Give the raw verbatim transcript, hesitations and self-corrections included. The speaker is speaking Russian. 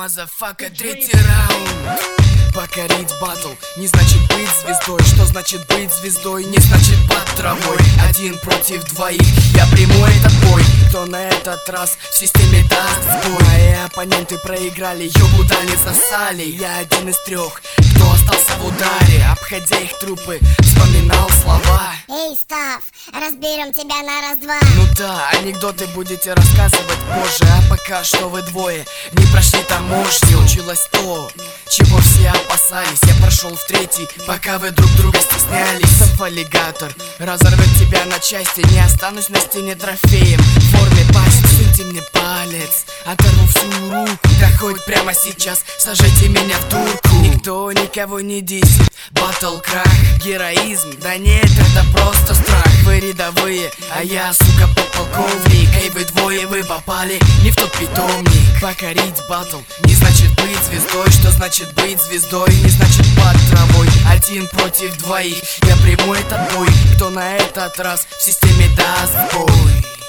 мазафака, третий раунд. Покорить батл не значит быть звездой. Что значит быть звездой? Не значит под травой. Один против двоих, я приму этот бой. Кто на этот раз в системе даст сбой? Мои оппоненты проиграли, ёбу дали, засали. Я один из трех, кто остался в ударе. Обходя их трупы, вспоминал слова. Эй, Став, разберем тебя на раз-два. Ну да, анекдоты будете рассказывать позже. А пока что вы двое не прошли таможню. Случилось то, чего все опасались. Я прошел в третий, пока вы друг друга стеснялись. Аллигатор разорвет тебя на части. Не останусь на стене трофеем в форме пасти. Суньте мне палец, оторву всю руку. Да хоть прямо сейчас сажайте меня в дурку. Никто никого не десит, батл крах. Героизм, да нет, это просто страх. Вы рядовые, а я, сука, подполковник. Эй, вы двое, вы попали не в тот питомник. Покорить батл не значит быть звездой. Что значит быть звездой? Не значит под травой. Один против двоих, я приму этот бой. Кто на этот раз в системе даст бой?